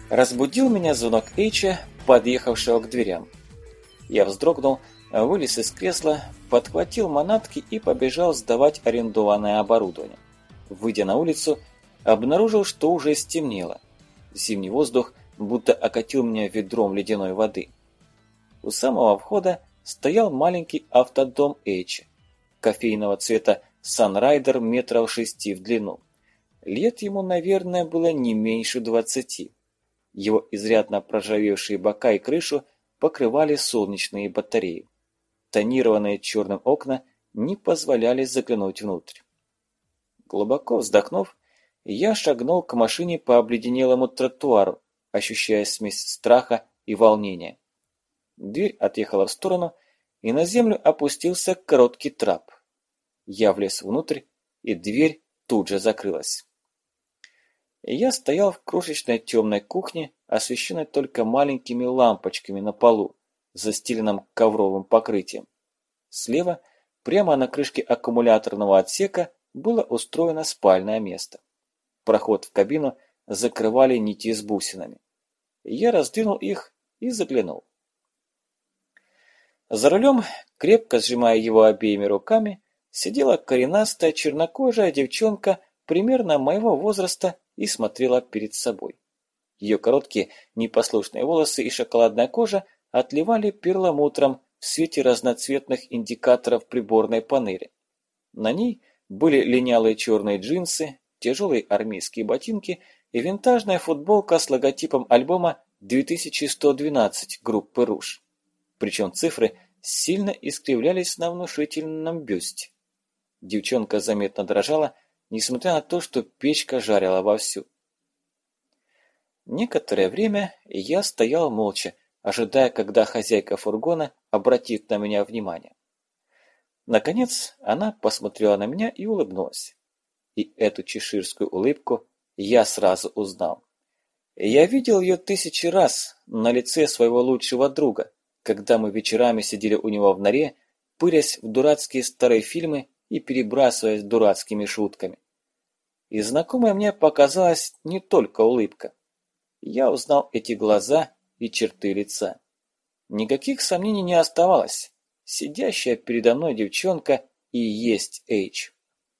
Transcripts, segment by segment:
Разбудил меня звонок Эйча, подъехавшего к дверям. Я вздрогнул, вылез из кресла, подхватил манатки и побежал сдавать арендованное оборудование. Выйдя на улицу, обнаружил, что уже стемнело. Зимний воздух будто окатил меня ведром ледяной воды. У самого входа стоял маленький автодом Эйча, кофейного цвета Санрайдер метров 6 в длину. Лет ему, наверное, было не меньше 20. Его изрядно проржавевшие бока и крышу покрывали солнечные батареи. Тонированные черным окна не позволяли заглянуть внутрь. Глубоко вздохнув, я шагнул к машине по обледенелому тротуару, ощущая смесь страха и волнения. Дверь отъехала в сторону, и на землю опустился короткий трап. Я влез внутрь, и дверь тут же закрылась. Я стоял в крошечной темной кухне, освещенной только маленькими лампочками на полу, застеленном ковровым покрытием. Слева, прямо на крышке аккумуляторного отсека, было устроено спальное место. Проход в кабину закрывали нити с бусинами. Я раздвинул их и заглянул. За рулем, крепко сжимая его обеими руками, сидела коренастая чернокожая девчонка примерно моего возраста и смотрела перед собой. Ее короткие непослушные волосы и шоколадная кожа отливали перламутром в свете разноцветных индикаторов приборной панели. На ней были линялые черные джинсы, тяжелые армейские ботинки и винтажная футболка с логотипом альбома 2112 группы «Руж». Причем цифры сильно искривлялись на внушительном бюсте. Девчонка заметно дрожала, несмотря на то, что печка жарила вовсю. Некоторое время я стоял молча, ожидая, когда хозяйка фургона обратит на меня внимание. Наконец она посмотрела на меня и улыбнулась. И эту чеширскую улыбку я сразу узнал. Я видел ее 1000 раз на лице своего лучшего друга, когда мы вечерами сидели у него в норе, пырясь в дурацкие старые фильмы и перебрасываясь дурацкими шутками. И знакомой мне показалась не только улыбка. Я узнал эти глаза и черты лица. Никаких сомнений не оставалось. Сидящая передо мной девчонка и есть Эйч.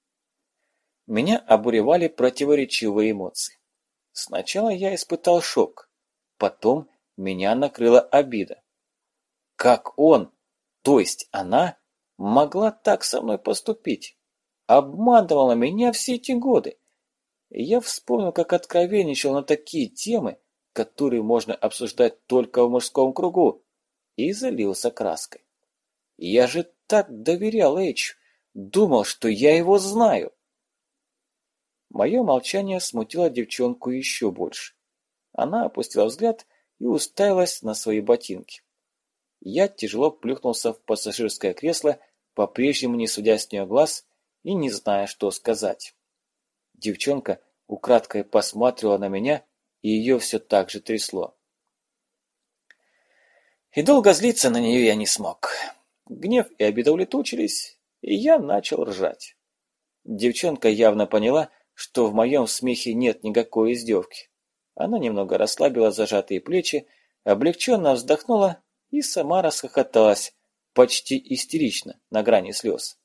Меня обуревали противоречивые эмоции. Сначала я испытал шок, потом меня накрыла обида. Как он, то есть она, могла так со мной поступить? Обманывала меня все эти годы. И я вспомнил, как откровенничал на такие темы, которые можно обсуждать только в мужском кругу, и залился краской. Я же так доверял Эйчу, думал, что я его знаю. Мое молчание смутило девчонку еще больше. Она опустила взгляд и уставилась на свои ботинки. Я тяжело плюхнулся в пассажирское кресло, по-прежнему не сводя с нее глаз и не зная, что сказать. Девчонка украдкой посматривала на меня, и ее все так же трясло. И долго злиться на нее я не смог. Гнев и обида улетучились, и я начал ржать. Девчонка явно поняла, что в моем смехе нет никакой издевки. Она немного расслабила зажатые плечи, облегченно вздохнула и сама расхохоталась, почти истерично, на грани слез.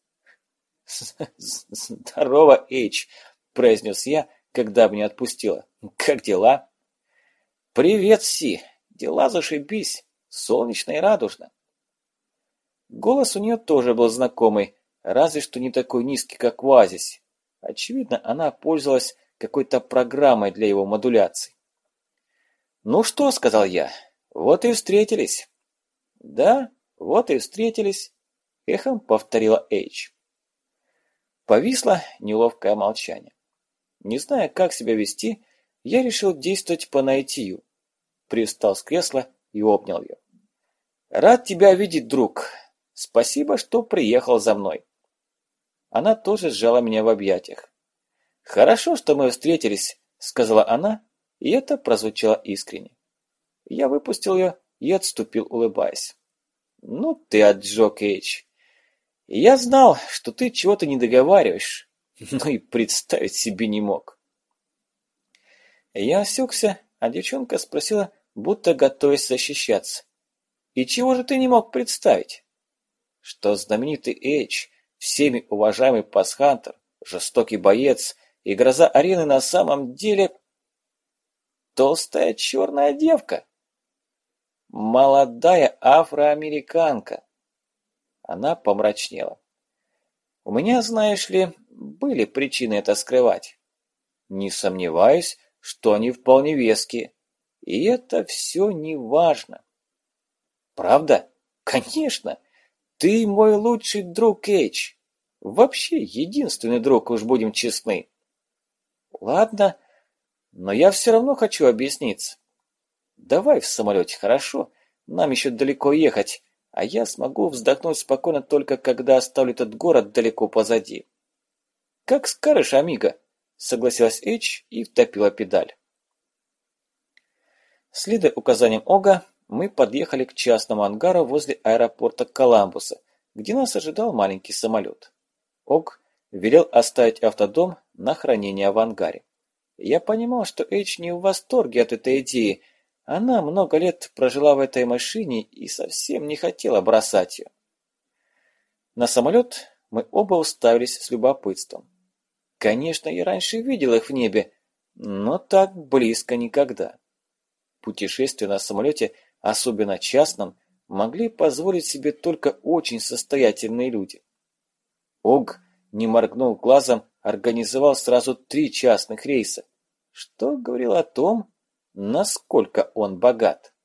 «Здорово, Эйч!» – произнес я, когда меня отпустила. «Как дела?» «Привет, Си! Дела зашибись, солнечно и радужно». Голос у нее тоже был знакомый, разве что не такой низкий, как в Оазисе. Очевидно, она пользовалась какой-то программой для его модуляции. «Ну что?» – сказал я. «Вот и встретились». «Да, вот и встретились», – эхом повторила Эйч. Повисло неловкое молчание. Не зная, как себя вести, я решил действовать по наитию. Привстал с кресла и обнял ее. «Рад тебя видеть, друг. Спасибо, что приехал за мной». Она тоже сжала меня в объятиях. «Хорошо, что мы встретились», — сказала она, и это прозвучало искренне. Я выпустил ее и отступил, улыбаясь. «Ну ты отжег, Эйч. Я знал, что ты чего-то не договариваешь, но и представить себе не мог». Я осекся, а девчонка спросила, будто готовясь защищаться. «И чего же ты не мог представить?» «Что знаменитый Эйч, всеми уважаемый пасхантер, жестокий боец и гроза арены на самом деле толстая черная девка. Молодая афроамериканка». Она помрачнела. «У меня, знаешь ли, были причины это скрывать. Не сомневаюсь, что они вполне веские. И это все не важно». «Правда? Конечно. Ты мой лучший друг, Эйч. Вообще, единственный друг, уж будем честны». «Ладно, но я все равно хочу объясниться. Давай в самолете, хорошо? Нам еще далеко ехать, а я смогу вздохнуть спокойно только когда оставлю этот город далеко позади». «Как скажешь, амиго», — согласилась Эйч и втопила педаль. Следуя указаниям Ога, мы подъехали к частному ангару возле аэропорта Коламбуса, где нас ожидал маленький самолет. Ог велел оставить автодом на хранение в ангаре. Я понимал, что Эйч не в восторге от этой идеи. Она много лет прожила в этой машине и совсем не хотела бросать ее. На самолет мы оба уставились с любопытством. Конечно, я раньше видел их в небе, но так близко никогда. Путешествия на самолете, особенно частном, могли позволить себе только очень состоятельные люди. Ог, не моргнув глазом, организовал сразу 3 частных рейса, что говорило о том, насколько он богат.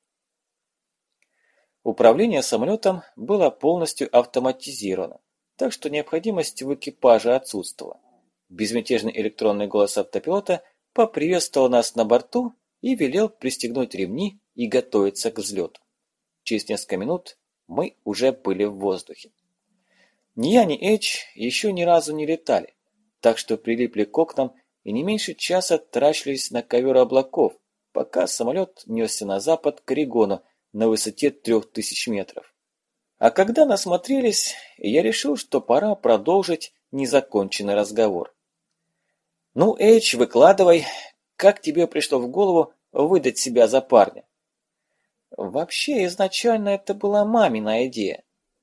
Управление самолетом было полностью автоматизировано, так что необходимость в экипаже отсутствовала. Безмятежный электронный голос автопилота поприветствовал нас на борту и велел пристегнуть ремни и готовиться к взлету. Через несколько минут мы уже были в воздухе. Ни я, ни Эйч еще ни разу не летали, так что прилипли к окнам и не меньше часа таращились на ковер облаков, пока самолет несся на запад к Орегону на высоте 3000 метров. А когда насмотрелись, я решил, что пора продолжить незаконченный разговор. «Ну, Эйч, выкладывай, как тебе пришло в голову выдать себя за парня?» «Вообще, изначально это была мамина идея».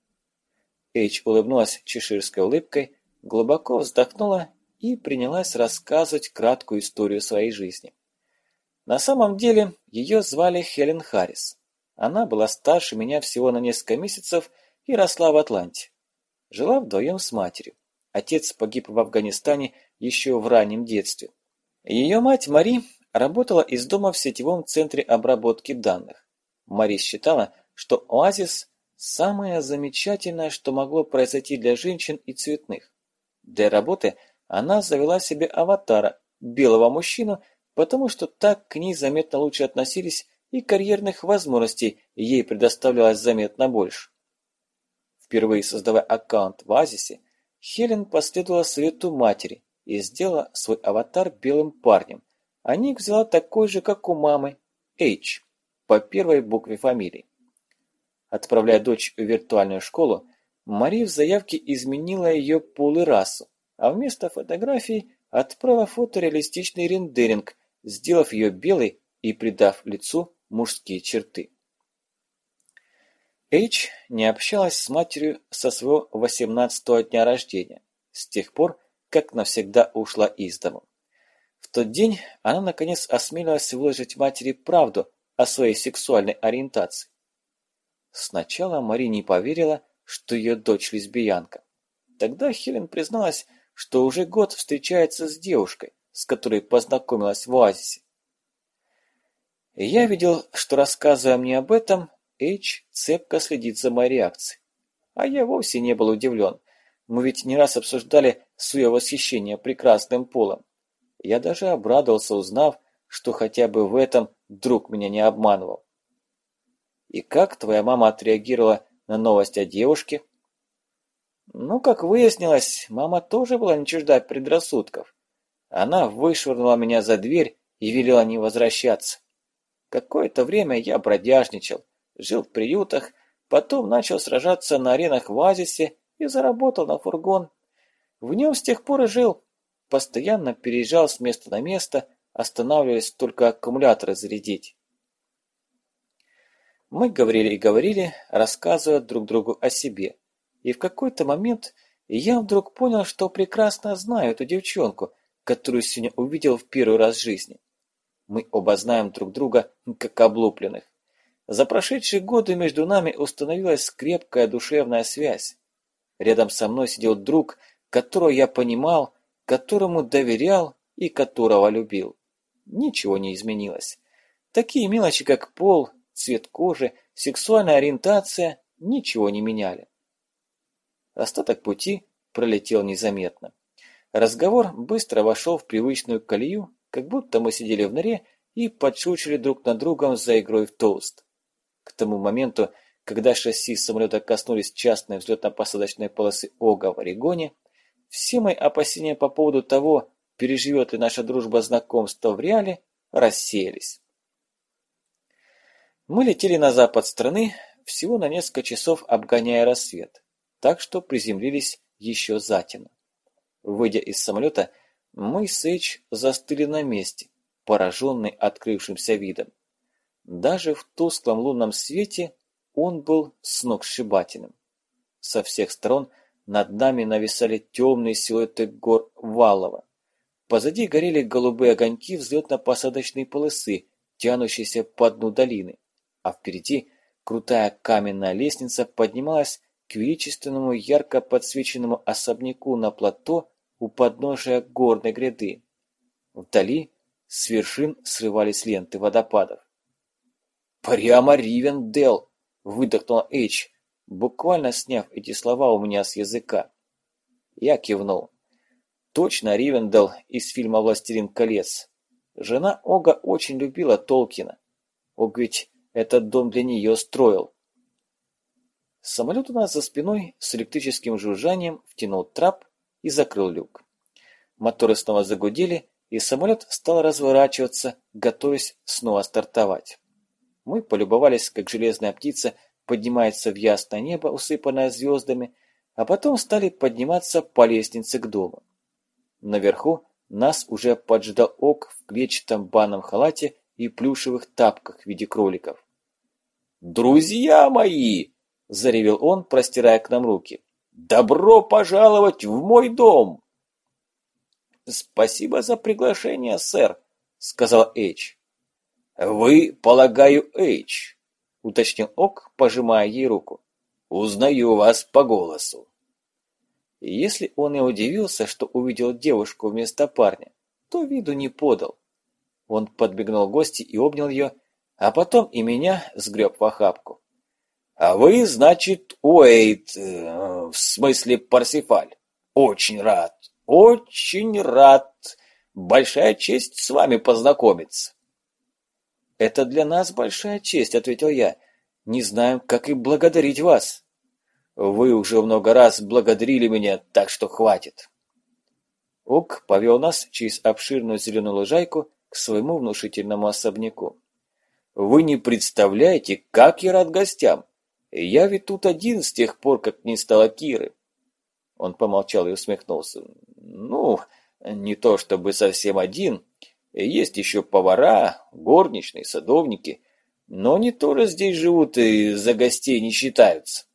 Эйч улыбнулась чеширской улыбкой, глубоко вздохнула и принялась рассказывать краткую историю своей жизни. На самом деле, ее звали Хелен Харрис. Она была старше меня всего на несколько месяцев и росла в Атланте. Жила вдвоем с матерью. Отец погиб в Афганистане еще в раннем детстве. Ее мать Мари работала из дома в сетевом центре обработки данных. Мари считала, что оазис – самое замечательное, что могло произойти для женщин и цветных. Для работы она завела себе аватара, белого мужчину, потому что так к ней заметно лучше относились и карьерных возможностей ей предоставлялось заметно больше. Впервые создавая аккаунт в Оазисе, Хелен последовала совету матери и сделала свой аватар белым парнем, а ник взяла такой же, как у мамы, H, по первой букве фамилии. Отправляя дочь в виртуальную школу, Мари в заявке изменила ее пол и расу, а вместо фотографий отправила фотореалистичный рендеринг, сделав ее белой и придав лицу мужские черты. Эйч не общалась с матерью со своего 18-го дня рождения, с тех пор, как навсегда ушла из дому. В тот день она наконец осмелилась выложить матери правду о своей сексуальной ориентации. Сначала Мари не поверила, что ее дочь лесбиянка. Тогда Хелен призналась, что уже год встречается с девушкой, с которой познакомилась в оазисе. Я видел, что, рассказывая мне об этом, Эйч цепко следит за моей реакцией. А я вовсе не был удивлен. Мы ведь не раз обсуждали свое восхищение прекрасным полом. Я даже обрадовался, узнав, что хотя бы в этом друг меня не обманывал. «И как твоя мама отреагировала на новость о девушке?» Ну, как выяснилось, мама тоже была не чужда предрассудков. Она вышвырнула меня за дверь и велела не возвращаться. Какое-то время я бродяжничал, жил в приютах, потом начал сражаться на аренах в Оазисе и заработал на фургон. В нем с тех пор и жил. Постоянно переезжал с места на место, останавливаясь только аккумуляторы зарядить. Мы говорили и говорили, рассказывая друг другу о себе. И в какой-то момент я вдруг понял, что прекрасно знаю эту девчонку, которую сегодня увидел в первый раз в жизни. Мы оба знаем друг друга как облупленных. За прошедшие годы между нами установилась крепкая душевная связь. Рядом со мной сидел друг, которого я понимал, которому доверял и которого любил. Ничего не изменилось. Такие мелочи, как пол, цвет кожи, сексуальная ориентация, ничего не меняли. Остаток пути пролетел незаметно. Разговор быстро вошел в привычную колею, как будто мы сидели в норе и подшучивали друг над другом за игрой в тост. К тому моменту, когда шасси самолета коснулись частной взлетно-посадочной полосы Ога в Орегоне, все мои опасения по поводу того, переживет ли наша дружба знакомство в реале, рассеялись. Мы летели на запад страны, всего на несколько часов обгоняя рассвет, так что приземлились еще затемно. Выйдя из самолета, мы с Эйч застыли на месте, пораженные открывшимся видом. Даже в тусклом лунном свете он был сногсшибательным. Со всех сторон над нами нависали темные силуэты гор Валлова. Позади горели голубые огоньки взлетно-посадочной полосы, тянущиеся по дну долины, а впереди крутая каменная лестница поднималась к величественному ярко подсвеченному особняку на плато у подножия горной гряды. Вдали с вершин срывались ленты водопадов. «Прямо Ривенделл!» — выдохнула Эйч, буквально сняв эти слова у меня с языка. Я кивнул. Точно Ривенделл из фильма «Властелин колец». Жена Ога очень любила Толкина. Ог ведь этот дом для нее строил. Самолет у нас за спиной с электрическим жужжанием втянул трап и закрыл люк. Моторы снова загудели, и самолет стал разворачиваться, готовясь снова стартовать. Мы полюбовались, как железная птица поднимается в ясное небо, усыпанное звездами, а потом стали подниматься по лестнице к дому. Наверху нас уже поджидал Ог в клетчатом банном халате и плюшевых тапках в виде кроликов. «Друзья мои!» – заревел он, простирая к нам руки. «Добро пожаловать в мой дом!» «Спасибо за приглашение, сэр», – сказал Эйч. «Вы, полагаю, Эйч», – уточнил Ог, пожимая ей руку. «Узнаю вас по голосу». Если он и удивился, что увидел девушку вместо парня, то виду не подал. Он подбегнул к гости и обнял ее, а потом и меня сгреб в охапку. «А вы, значит, Уэйд, в смысле Парсифаль. Очень рад, очень рад. Большая честь с вами познакомиться». «Это для нас большая честь», — ответил я. «Не знаем, как и благодарить вас». «Вы уже много раз благодарили меня, так что хватит». Ог повел нас через обширную зеленую лужайку к своему внушительному особняку. «Вы не представляете, как я рад гостям. Я ведь тут один с тех пор, как не стало Киры». Он помолчал и усмехнулся. «Ну, не то чтобы совсем один. Есть еще повара, горничные, садовники. Но они тоже здесь живут и за гостей не считаются».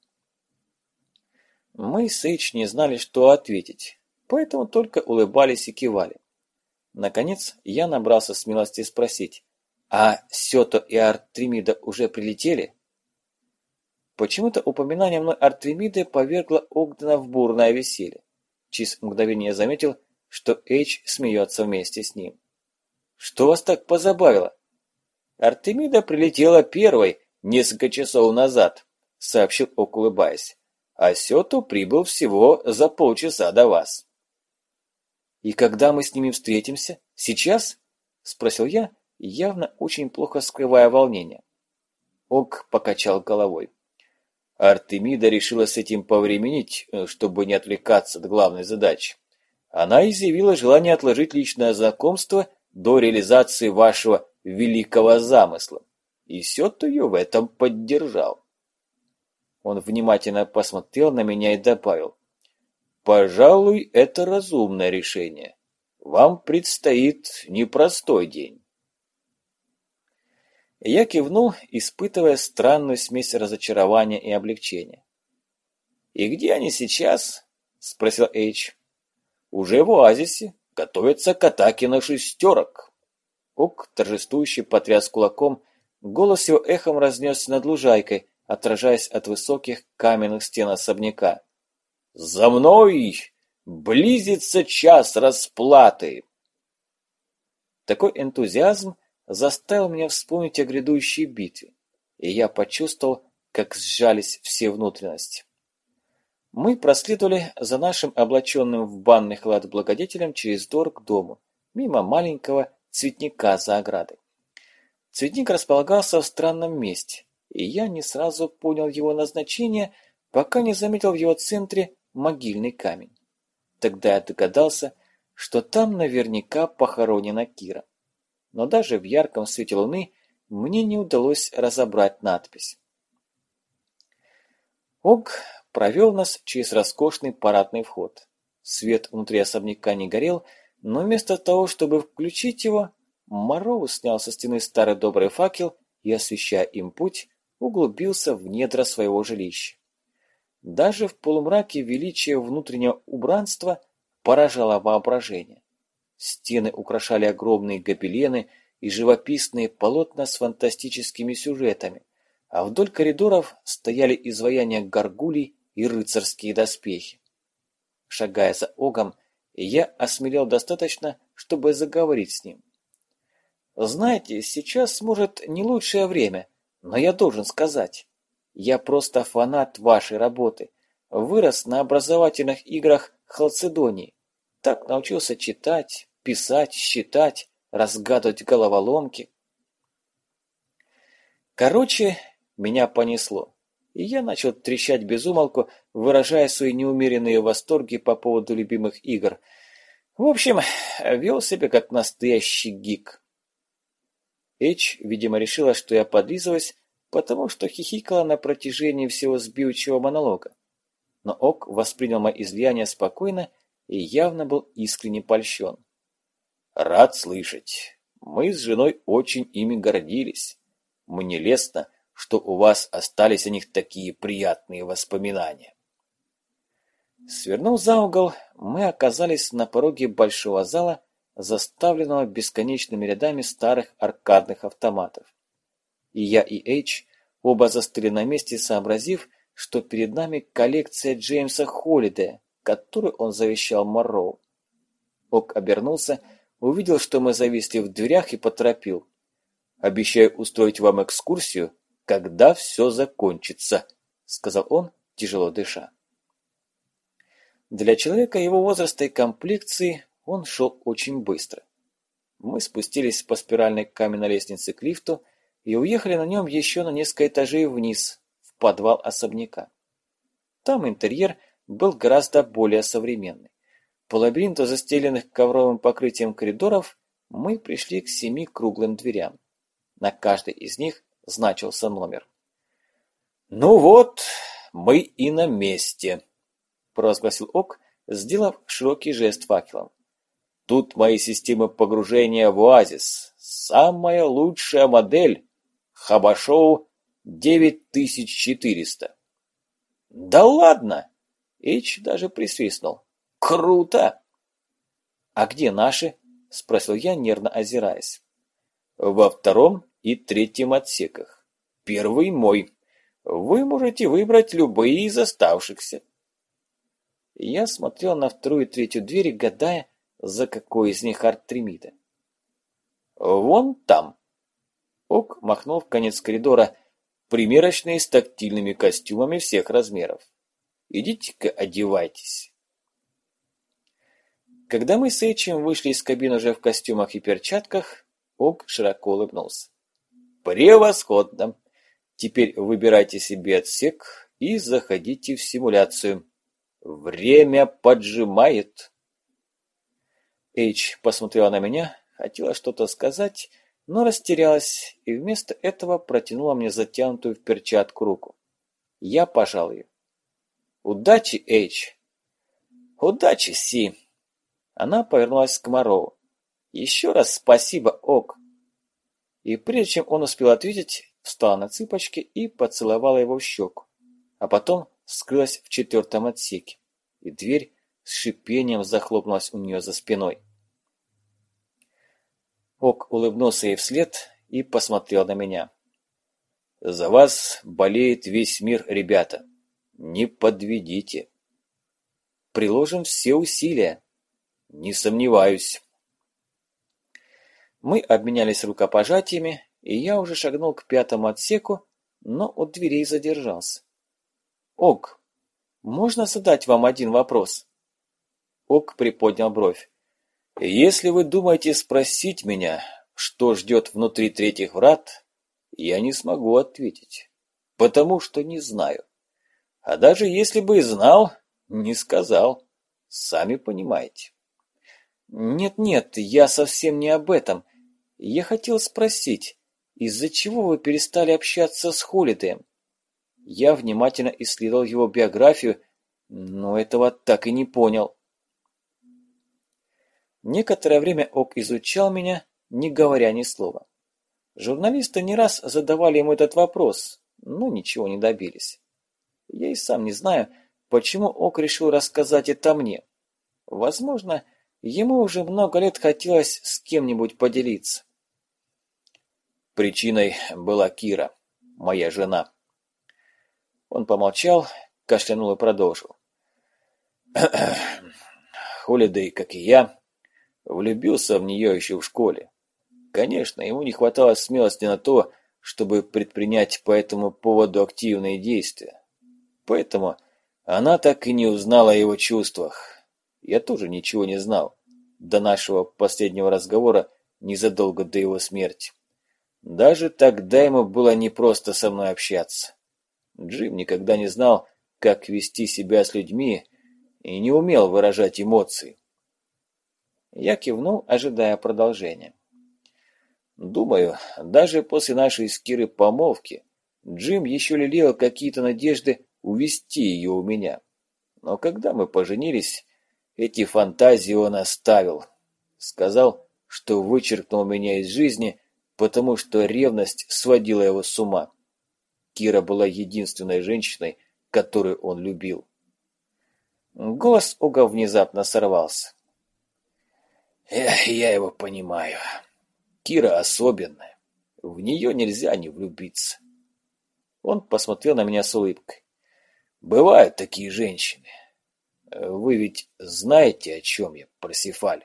Мы с Эйч не знали, что ответить, поэтому только улыбались и кивали. Наконец я набрался смелости спросить, а Сёто и Артемида уже прилетели? Почему-то упоминание мной Артемиды повергло Огдена в бурное веселье. Через мгновение я заметил, что Эйч смеется вместе с ним. «Что вас так позабавило?» «Артемида прилетела первой несколько часов назад», — сообщил Ог, улыбаясь. «А Сёто прибыл всего за полчаса до вас». «И когда мы с ними встретимся? Сейчас?» — спросил я, явно очень плохо скрывая волнение. Ог покачал головой. Артемида решила с этим повременить, чтобы не отвлекаться от главной задачи. Она изъявила желание отложить личное знакомство до реализации вашего великого замысла. И Сёто ее в этом поддержал. Он внимательно посмотрел на меня и добавил. «Пожалуй, это разумное решение. Вам предстоит непростой день. Я кивнул, испытывая странную смесь разочарования и облегчения. «И где они сейчас?» – спросил Эйч. «Уже в оазисе. Готовятся к атаке на шестерок». Ок торжествующе потряс кулаком, голос его эхом разнесся над лужайкой, отражаясь от высоких каменных стен особняка. «За мной! Близится час расплаты!» Такой энтузиазм заставил меня вспомнить о грядущей битве, и я почувствовал, как сжались все внутренности. Мы проследовали за нашим облаченным в банный халат благодетелем через двор к дому, мимо маленького цветника за оградой. Цветник располагался в странном месте, и я не сразу понял его назначение, пока не заметил в его центре могильный камень. Тогда я догадался, что там наверняка похоронена Кира. Но даже в ярком свете луны мне не удалось разобрать надпись. Ог провел нас через роскошный парадный вход. Свет внутри особняка не горел, но вместо того, чтобы включить его, Морову снял со стены старый добрый факел и, освещая им путь, углубился в недра своего жилища. Даже в полумраке величие внутреннего убранства поражало воображение. Стены украшали огромные гобелены и живописные полотна с фантастическими сюжетами, а вдоль коридоров стояли изваяния горгулей и рыцарские доспехи. Шагая за Огом, я осмелел достаточно, чтобы заговорить с ним. «Знаете, сейчас, может, не лучшее время, но я должен сказать. Я просто фанат вашей работы. Вырос на образовательных играх Халцедонии. Так научился читать, писать, считать, разгадывать головоломки. Короче, меня понесло, и я начал трещать без умолку, выражая свои неумеренные восторги по поводу любимых игр. В общем, вел себя как настоящий гик. Эйч, видимо, решила, что я подлизываюсь, потому что хихикала на протяжении всего сбивчивого монолога. Но Ок воспринял мои излияния спокойно и явно был искренне польщен. «Рад слышать. Мы с женой очень ими гордились. Мне лестно, что у вас остались о них такие приятные воспоминания». Свернув за угол, мы оказались на пороге большого зала, заставленного бесконечными рядами старых аркадных автоматов. И я, и Эйч оба застыли на месте, сообразив, что перед нами коллекция Джеймса Холлидея, которую он завещал Морроу. Ок обернулся, увидел, что мы зависли в дверях, и поторопил. «Обещаю устроить вам экскурсию, когда все закончится», — сказал он, тяжело дыша. Для человека его возраста и комплекции он шел очень быстро. Мы спустились по спиральной каменной лестнице к лифту и уехали на нем еще на несколько этажей вниз, в подвал особняка. Там интерьер был гораздо более современный. По лабиринту застеленных ковровым покрытием коридоров мы пришли к 7 круглым дверям. На каждой из них значился номер. «Ну вот, мы и на месте», — провозгласил Ок, сделав широкий жест факелом. «Тут мои системы погружения в оазис. Самая лучшая модель. Хабашоу 9400». «Да ладно!» — Эйч даже присвистнул. «Круто!» «А где наши?» — спросил я, нервно озираясь. «Во 2-м и 3-м отсеках. 1-й мой. Вы можете выбрать любые из оставшихся». Я смотрел на 2-ю и 3-ю двери, гадая, за какой из них арт-тремида. «Вон там!» Ок махнул в конец коридора. «Примерочные с тактильными костюмами всех размеров. Идите-ка одевайтесь». Когда мы с Эйчем вышли из кабины уже в костюмах и перчатках, Ок широко улыбнулся. «Превосходно! Теперь выбирайте себе отсек и заходите в симуляцию. Время поджимает». Эйч посмотрела на меня, хотела что-то сказать, но растерялась и вместо этого протянула мне затянутую в перчатку руку. Я пожал ее. «Удачи, Эйч!» «Удачи, Си!» Она повернулась к Мороу. «Еще раз спасибо, Ок!» И прежде чем он успел ответить, встала на цыпочки и поцеловала его в щеку, а потом скрылась в 4-м отсеке, и дверь с шипением захлопнулась у нее за спиной. Ок улыбнулся ей вслед и посмотрел на меня. «За вас болеет весь мир, ребята. Не подведите. Приложим все усилия. Не сомневаюсь». Мы обменялись рукопожатиями, и я уже шагнул к 5-му отсеку, но у дверей задержался. «Ок, можно задать вам один вопрос?» Ок приподнял бровь. «Если вы думаете спросить меня, что ждет внутри 3-х врат, я не смогу ответить, потому что не знаю. А даже если бы и знал, не сказал. Сами понимаете». «Нет-нет, я совсем не об этом. Я хотел спросить, из-за чего вы перестали общаться с Холидеем?» Я внимательно исследовал его биографию, но этого так и не понял. Некоторое время Ок изучал меня, не говоря ни слова. Журналисты не раз задавали ему этот вопрос, но ничего не добились. Я и сам не знаю, почему Ок решил рассказать это мне. Возможно, ему уже много лет хотелось с кем-нибудь поделиться. Причиной была Кира, моя жена. Он помолчал, кашлянул и продолжил. Холидей, как и я, влюбился в нее еще в школе. Конечно, ему не хватало смелости на то, чтобы предпринять по этому поводу активные действия. Поэтому она так и не узнала о его чувствах. Я тоже ничего не знал до нашего последнего разговора незадолго до его смерти. Даже тогда ему было непросто со мной общаться. Джим никогда не знал, как вести себя с людьми, и не умел выражать эмоции. Я кивнул, ожидая продолжения. Думаю, даже после нашей с Кирой помолвки Джим еще лелеял какие-то надежды увести ее у меня. Но когда мы поженились, эти фантазии он оставил. Сказал, что вычеркнул меня из жизни, потому что ревность сводила его с ума. Кира была единственной женщиной, которую он любил. Голос Ога внезапно сорвался. Я его понимаю. Кира особенная. В нее нельзя не влюбиться. Он посмотрел на меня с улыбкой. Бывают такие женщины. Вы ведь знаете, о чем я, Парсифаль?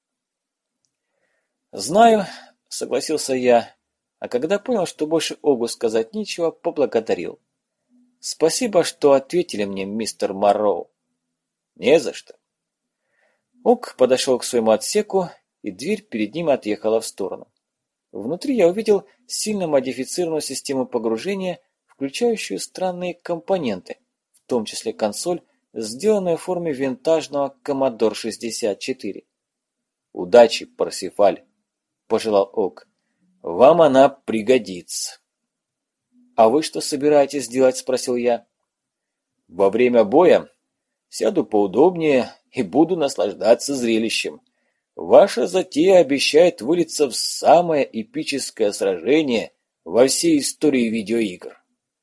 Знаю, согласился я, а когда понял, что больше Огу сказать нечего, поблагодарил. Спасибо, что ответили мне, мистер Морроу. Не за что. Ог подошел к своему отсеку, и дверь перед ним отъехала в сторону. Внутри я увидел сильно модифицированную систему погружения, включающую странные компоненты, в том числе консоль, сделанную в форме винтажного Commodore 64. «Удачи, Парсифаль!» – пожелал Ог. «Вам она пригодится». «А вы что собираетесь делать?» – спросил я. «Во время боя сяду поудобнее и буду наслаждаться зрелищем. Ваша затея обещает вылиться в самое эпическое сражение во всей истории видеоигр».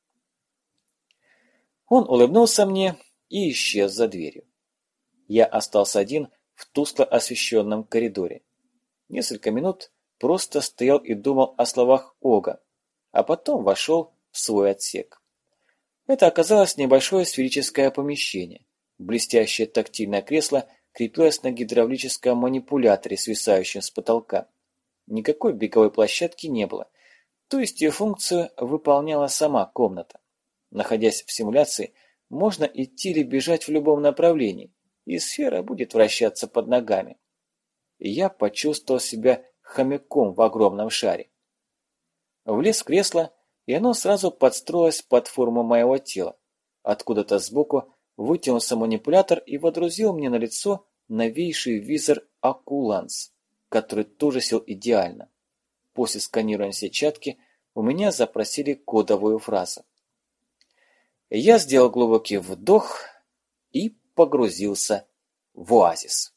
Он улыбнулся мне и исчез за дверью. Я остался один в тускло освещенном коридоре. Несколько минут просто стоял и думал о словах Ога, а потом вошел в свой отсек. Это оказалось небольшое сферическое помещение. Блестящее тактильное кресло крепилось на гидравлическом манипуляторе, свисающем с потолка. Никакой беговой площадки не было, то есть ее функцию выполняла сама комната. Находясь в симуляции, можно идти или бежать в любом направлении, и сфера будет вращаться под ногами. И я почувствовал себя хомяком в огромном шаре. Влез в кресло, и оно сразу подстроилось под форму моего тела. Откуда-то сбоку вытянулся манипулятор и водрузил мне на лицо новейший визор Oculus, который тоже сел идеально. После сканирования сетчатки у меня запросили кодовую фразу. Я сделал глубокий вдох и погрузился в оазис.